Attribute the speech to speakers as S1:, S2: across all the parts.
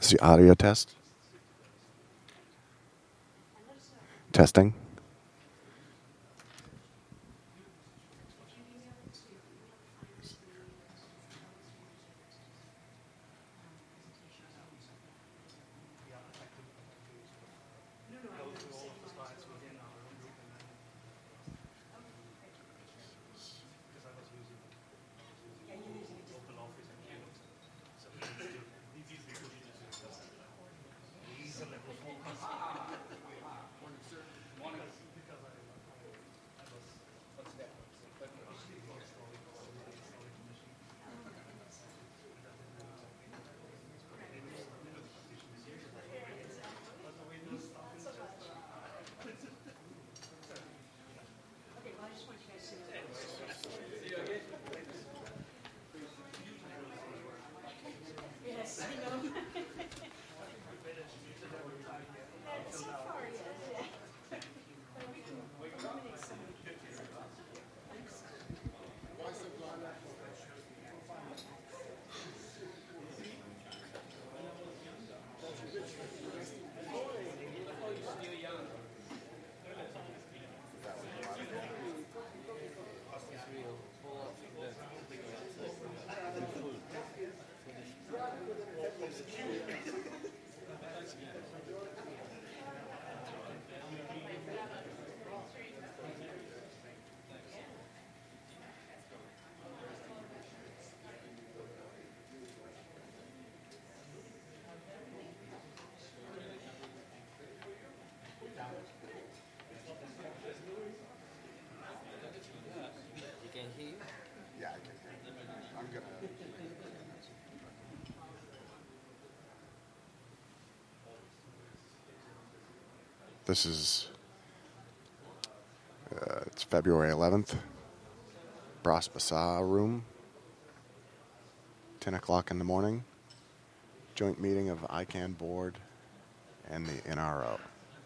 S1: Is the audio test? Testing. Yeah, I can hear you. I'm gonna. This is. It's February 11th. Bras Basar room. 10 o'clock in the morning. Joint meeting of ICANN board and the NRO.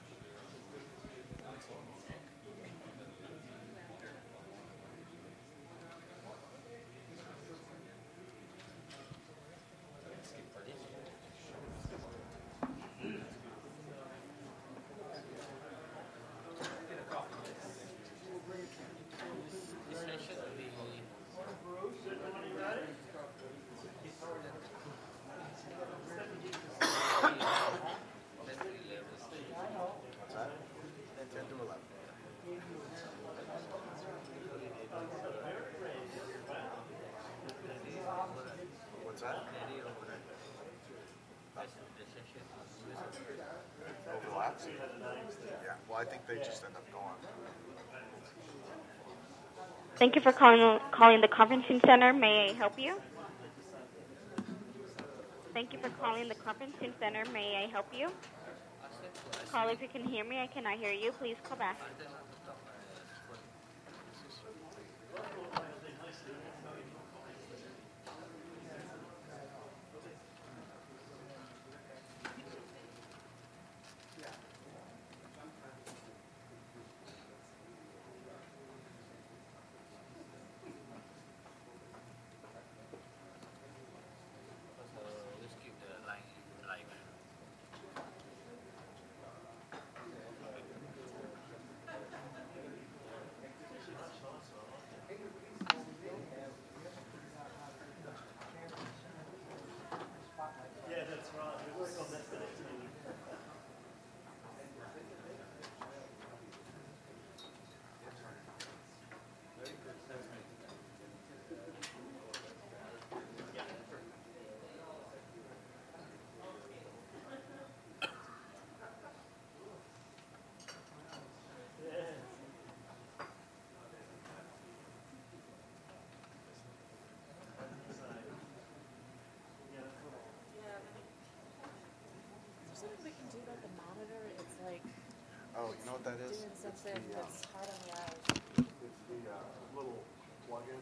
S1: What's that? Overlaps? Yeah, well, I think they just end up going.
S2: Thank you for calling the conferencing center. May I help you? Thank you for calling the conferencing center. May I help you? Call if you can hear me. I cannot hear you. Please call back.
S1: Oh, you know what that is?
S3: Doing something that's hard on the eyes.
S1: It's the little plug-in.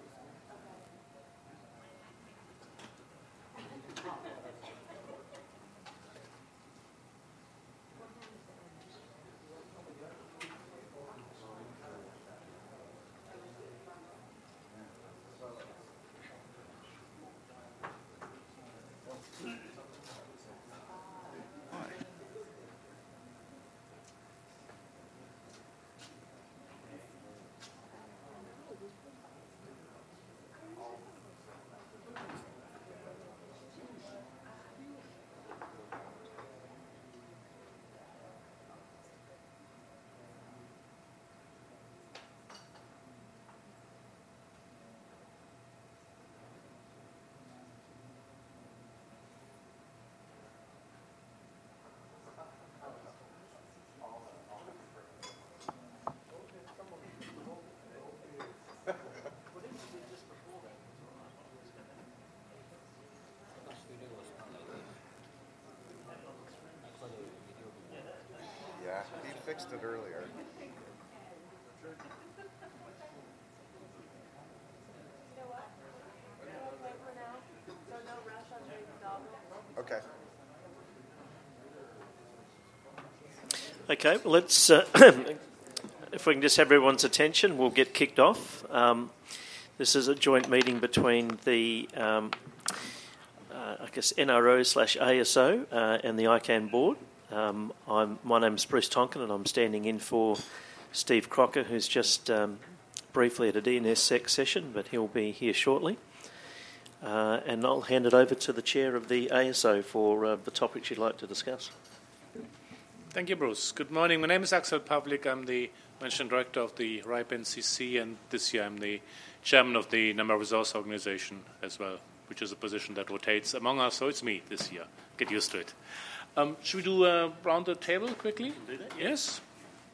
S1: fixed it earlier. Okay.
S4: Okay, well, let's, if we can just have everyone's attention, we'll get kicked off. This is a joint meeting between the, NRO/ASO and the ICANN board. My name is Bruce Tonkin, and I'm standing in for Steve Crocker, who's just briefly at a DNSSEC session, but he'll be here shortly. And I'll hand it over to the chair of the ASO for the topics you'd like to discuss.
S5: Thank you, Bruce. Good morning. My name is Axel Pavlik. I'm the Managing Director of the RIPE NCC, and this year I'm the Chairman of the Number Resource Organization as well, which is a position that rotates among us, so it's me this year. Get used to it. Should we do a round the table quickly?
S4: Do that,
S5: Yes.